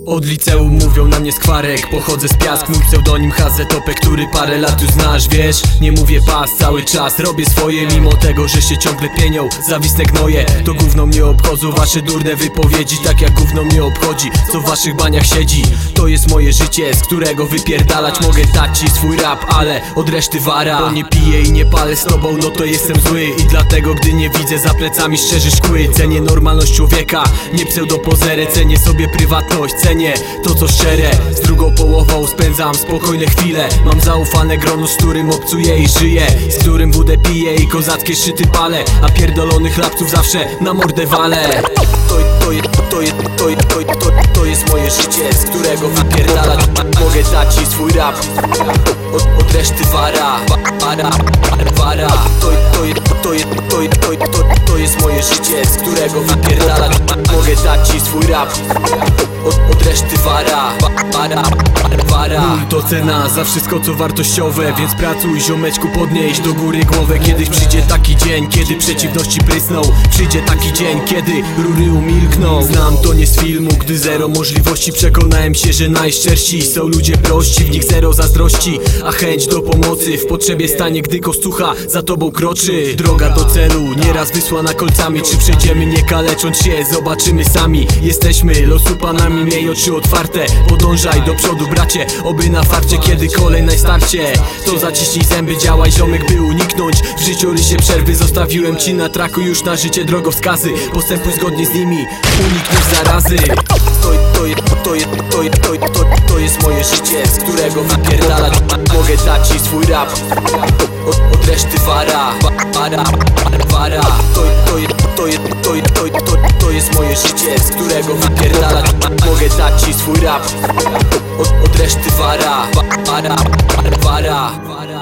Od liceum mówią na mnie skwarek, pochodzę z Piask, mój pseudonim HZOP, który parę lat już znasz, wiesz? Nie mówię pas cały czas, robię swoje mimo tego, że się ciągle pienią. Zawiste gnoje, to gówno mnie obchodzą wasze durne wypowiedzi, tak jak gówno mnie obchodzi, co w waszych baniach siedzi. To jest moje życie, z którego wypierdalać mogę dać ci swój rap, ale od reszty wara. Bo nie piję i nie palę z tobą, no to jestem zły i dlatego gdy nie widzę za plecami szczerzysz kły. Cenię normalność człowieka, nie pseudopozerę, cenię sobie prywatność, cenię to co szczere. Z drugą połową spędzam spokojne chwile, mam zaufane grono, z którym obcuję i żyję, z którym wódę piję i kozackie szczyty palę, a pierdolonych lapców zawsze na mordę walę. To jest moje życie, z którego wypierdalać mogę dać ci swój rap. Od reszty wara. To jest moje życie, z którego wypierdalać mogę dać ci swój rap. Od reszty wara. To cena za wszystko co wartościowe, więc pracuj ziomeczku, podnieś do góry głowę. Kiedyś przyjdzie taki dzień, kiedy przeciwności prysną. Przyjdzie taki dzień, kiedy rury umilkną. Znam to nie z filmu, gdy zero możliwości. Przekonałem się, że najszczersi są ludzie prości, w nich zero zazdrości, a chęć do pomocy w potrzebie stanie, gdy kostucha za tobą kroczy. Droga do celu, nieraz wysłana kolcami. Czy przejdziemy nie kalecząc się, zobaczymy sami. Jesteśmy losu panami, miej oczy otwarte. Podążaj do przodu bracie, oby na farcie, kiedy kolej najstarcie. To zaciśnij zęby, działaj ziomek, by uniknąć w życiorysie przerwy. Zostawiłem ci na traku już na życie drogowskazy. Postępuj zgodnie z nimi, unikniesz zarazy. To jest moje życie, z którego wypierdalać mogę dać ci swój rap. Od reszty wara. To jest moje życie, z którego wypierdalać mogę dać ci swój rap. Od reszty wara.